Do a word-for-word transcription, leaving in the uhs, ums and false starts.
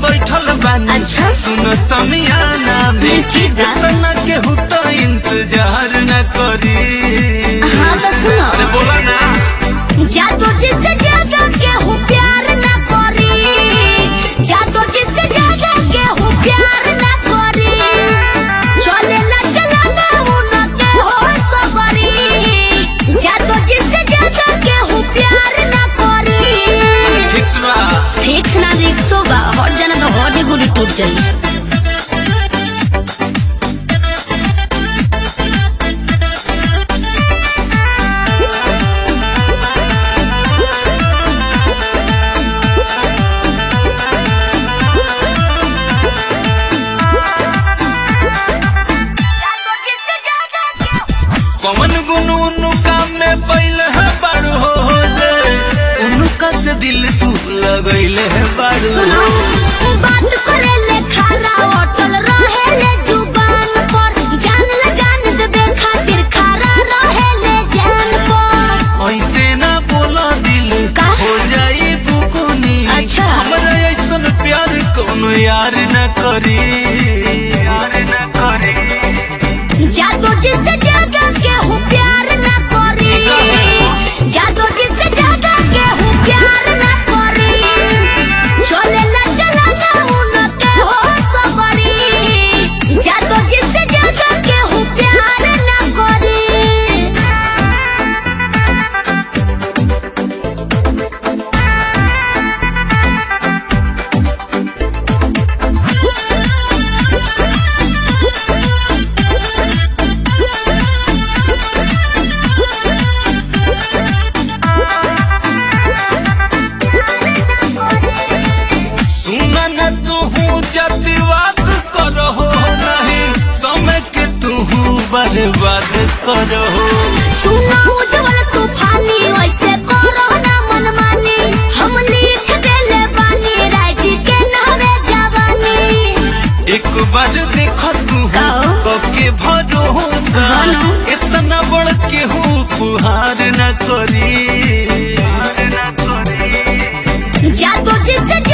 बैठल बानी। अच्छा सुनो समियाना में इतना केहू तो इंतजार न करी। हाँ तो सुनो, अरे बोला ना, जादू जिससे ज्यादा केहू प्यार न करी, जादू जिससे ज्यादा केहू प्यार न करी, चले ला चलाना उनके हो सबरी, जादू जिससे ज्यादा केहू प्यार न करी। फिक्स बा, फिक्स ना रिक्सो बा, हट जाना तो हड्डी गुड़ी टूट जाई। कमन गुनु उनु काम में पहले है बारू हो जाए, उनु का से दिल तू लगैले है बारू। सुनो, बात करे ले खारा होटल रहे ले जुबान पर, जान ले जान दे खातिर खारा रहे ले जान पर। ऐसे ना बोला दिल का? हो जाई बुकुनी। अच्छा। हमरा ऐसन प्यार कोनो यार न करी, यार न करी। जादू जिससे ज्यादा केहू प्यार न करी, जादू जिससे ज्यादा केहू प्यार न करी, चले ला चलाना उनके हो सबरी, जादू जिससे ज्यादा केहू प्यार न करी। सुना न तू जातिवाद करहो नहीं, समय के तू बर्बाद करहो। सुना उज्जवल तूफानी वैसे करो ना मनमानी, हम लिख देले बानी राजी के नावे जवानी। एक बार देखो तू कहो। के भरोसा, हनु। इतना बड़ के हूँ पुहार न करी। जादू जिससे